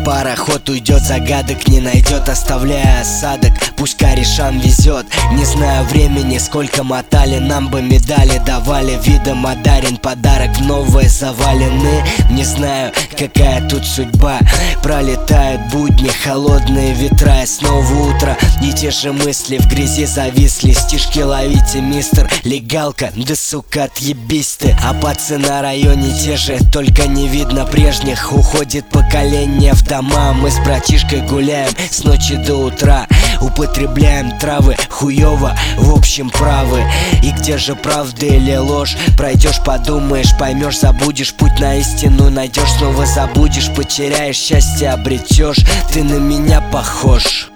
пароход уйдет, загадок не найдет, оставляя осадок. Пусть корешам везет. Не знаю времени, сколько мотали, нам бы медали давали. Видом одарен подарок, в новые завалены. Не знаю, какая тут судьба. Пролетают будни, холодные ветра, и снова утро. И те же мысли в грязи зависли. Стишки ловите, мистер, легалка, да сука, отъебись ты. А пацы на районе те же, только не видно прежних. Уходит поколение в дома, мы с братишкой гуляем с ночи до утра. Употребляем травы, хуёво, в общем правы. И где же правда или ложь? Пройдешь, подумаешь, поймешь, забудешь. Путь на истину найдешь, снова забудешь. Потеряешь, счастье обретешь. Ты на меня похож.